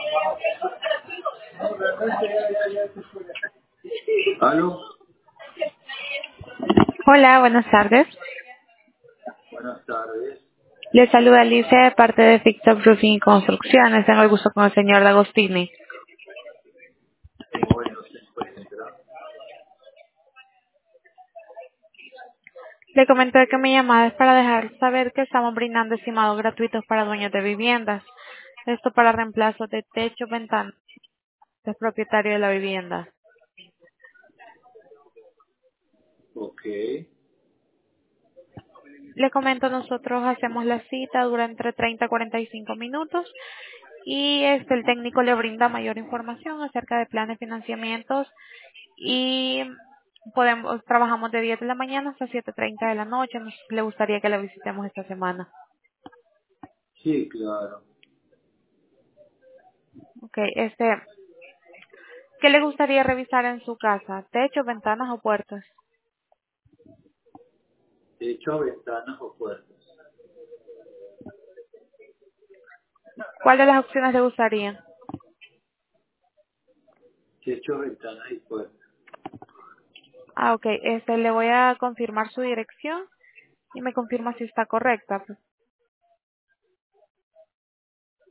Aló, Hola, buenas tardes. buenas tardes. Le saluda Alicia de parte de Fix Up Roofing y Construcciones. Tengo el gusto con el señor D'Agostini. Hoy no se encuentra. Le comenté que mi llamada es para dejar saber que estamos brindando estimados gratuitos para dueños de viviendas. Esto para reemplazo de techo, ventanas, del propietario de la vivienda. Ok, Le comento, nosotros hacemos la cita, dura entre 30 a 45 minutos y el técnico le brinda mayor información acerca de planes de financiamientos y trabajamos de 10 de la mañana hasta 7:30 de la noche. Le gustaría que la visitemos esta semana. sí, claro. Okay, ¿qué le gustaría revisar en su casa? ¿Techo, ventanas o puertas? Techo, ventanas o puertas. ¿Cuál de las opciones le gustaría? Techo, ventanas y puertas. Le voy a confirmar su dirección y me confirma si está correcta.